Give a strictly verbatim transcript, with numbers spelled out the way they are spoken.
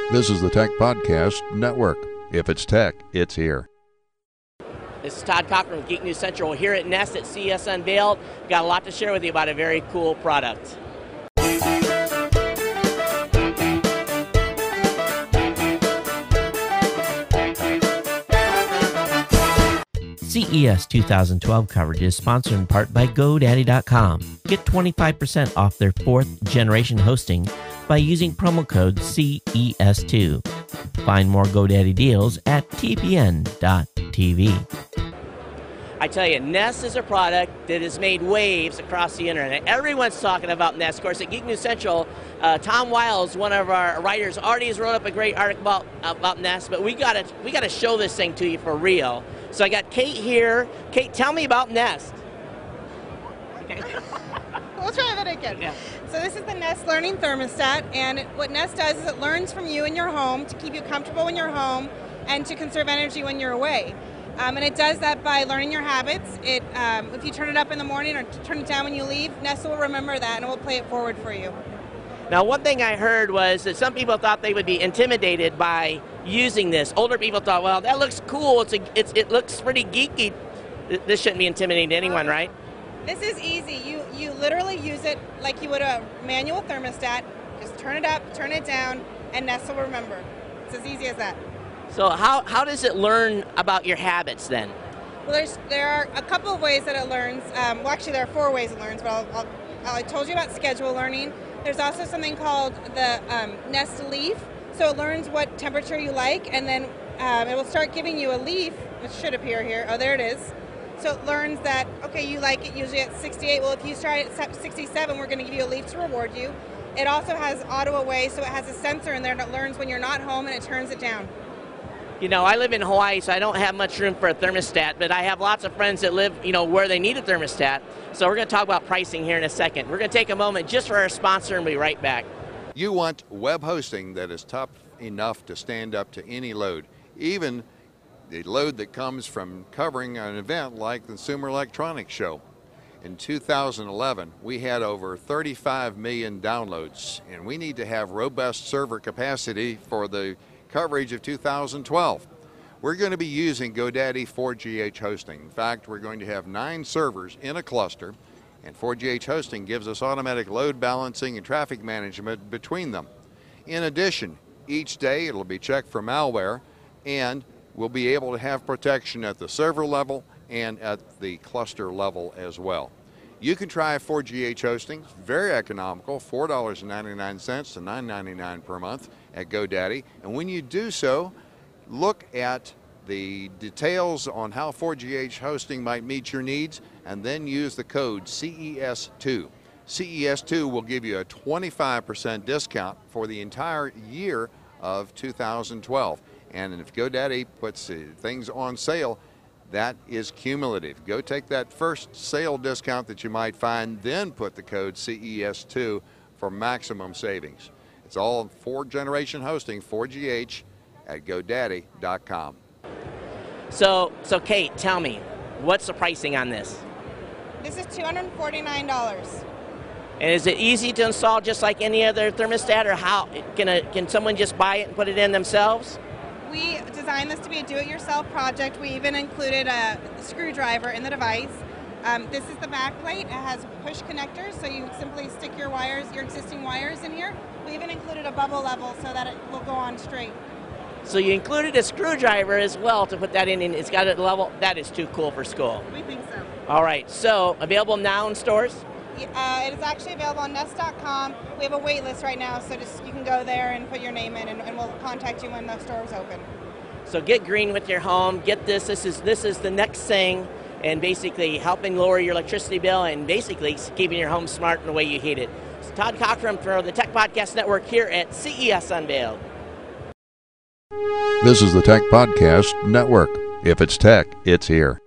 This is the Tech Podcast Network. If it's tech, it's here. This is Todd Cochran with Geek News Central. We're here at Nest at C E S Unveiled. We've got a lot to share with you about a very cool product. C E S two thousand twelve coverage is sponsored in part by GoDaddy dot com. Get twenty-five percent off their fourth generation hosting by using promo code C E S two. Find more GoDaddy deals at T P N dot T V. I tell you, Nest is a product that has made waves across the internet. Everyone's talking about Nest. Of course, at Geek News Central, uh, Tom Wiles, one of our writers, already has wrote up a great article about, about Nest, but we got to we got to show this thing to you for real. So I got Kate here. Kate, tell me about Nest. Okay. We'll try that again. Yeah. So this is the Nest Learning Thermostat, and it, what Nest does is it learns from you in your home to keep you comfortable in your home and to conserve energy when you're away. Um, and it does that by learning your habits. It, um, if you turn it up in the morning or turn it down when you leave, Nest will remember that and it will play it forward for you. Now, one thing I heard was that some people thought they would be intimidated by using this. Older people thought, well, that looks cool. It's, a, it's it looks pretty geeky. This shouldn't be intimidating to anyone, right? This is easy. You you literally use it like you would a manual thermostat. Just turn it up, turn it down, and Nest will remember. It's as easy as that. So how, how does it learn about your habits then? Well, there's, there are a couple of ways that it learns. Um, well, actually, there are four ways it learns, but I'll, I'll, I told you about schedule learning. There's also something called the um, Nest Leaf. So it learns what temperature you like, and then um, it will start giving you a leaf, which should appear here. Oh, there it is. So it learns that, okay, you like it usually at sixty-eight. Well, if you start at sixty-seven, we're going to give you a leaf to reward you. It also has auto away, so it has a sensor in there that learns when you're not home, and it turns it down. You know, I live in Hawaii, so I don't have much room for a thermostat, but I have lots of friends that live, you know, where they need a thermostat. So we're going to talk about pricing here in a second. We're going to take a moment just for our sponsor and be right back. You want web hosting that is tough enough to stand up to any load, even the load that comes from covering an event like the Consumer Electronics Show. In two thousand eleven, we had over thirty-five million downloads, and we need to have robust server capacity for the coverage of two thousand twelve. We're going to be using GoDaddy four G H hosting. In fact, we're going to have nine servers in a cluster, and four G H hosting gives us automatic load balancing and traffic management between them. In addition, each day it'll be checked for malware, and we'll be able to have protection at the server level and at the cluster level as well. You can try four G H hosting, very economical, four dollars and ninety-nine cents to nine ninety-nine per month at GoDaddy. And when you do so, look at the details on how four G H hosting might meet your needs, and then use the code C E S two. C E S two will give you a twenty-five percent discount for the entire year of two thousand twelve. And if GoDaddy puts uh, things on sale, that is cumulative. Go take that first sale discount that you might find, then put the code C E S two for maximum savings. It's all fourth generation hosting, four G H, at GoDaddy dot com. So, so Kate, tell me, what's the pricing on this? This is two hundred forty-nine dollars. And is it easy to install just like any other thermostat, or how can a, can someone just buy it and put it in themselves? We designed this to be a do-it-yourself project. We even included a screwdriver in the device. Um, this is the back plate. It has push connectors, so you simply stick your wires, your existing wires in here. We even included a bubble level so that it will go on straight. So you included a screwdriver as well to put that in, and it's got a level. That is too cool for school. We think so. All right, so available now in stores? Uh, it is actually available on Nest dot com. We have a wait list right now, so just you can go there and put your name in, and, and we'll contact you when the store is open. So get green with your home. Get this. This is this is the next thing, and basically helping lower your electricity bill, and basically keeping your home smart in the way you heat it. It's Todd Cochran for the Tech Podcast Network here at C E S Unveiled. This is the Tech Podcast Network. If it's tech, it's here.